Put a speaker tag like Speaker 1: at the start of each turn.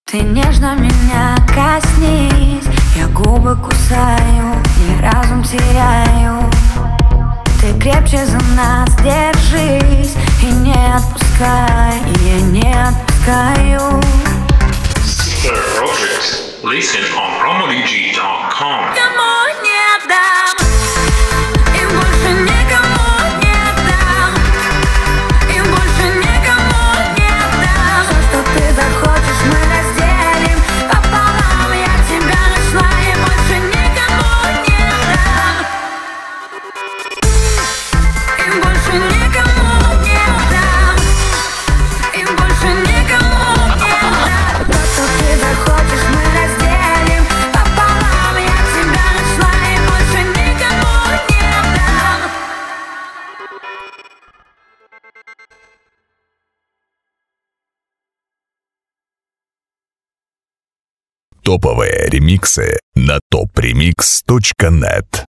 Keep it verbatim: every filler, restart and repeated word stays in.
Speaker 1: Ты нежно меня коснись, я губы кусаю и разум теряю. Ты крепче за нас держись и не отпускай, и я не отпускаю.
Speaker 2: Super Project. Listen on promodj dot com.
Speaker 1: Кому не отдам, и больше никому не отдам, и больше никому не отдам. Все, что ты захочешь, мы разделим пополам. Я тебя нашла и больше никому не отдам, и больше никому не отдам, и больше никому не отдам. То, что ты захочешь, мы разделим пополам. Я тебя нашла и больше никому не отдам.
Speaker 3: Топовые ремиксы на топ ремикс точка нет.